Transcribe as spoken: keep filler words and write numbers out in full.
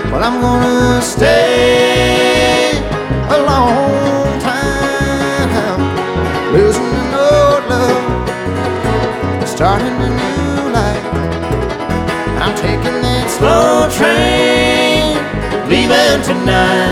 Well, I'm gonna stay a long time, losing an old love, starting a new life. I'm taking that slow train, leaving tonight.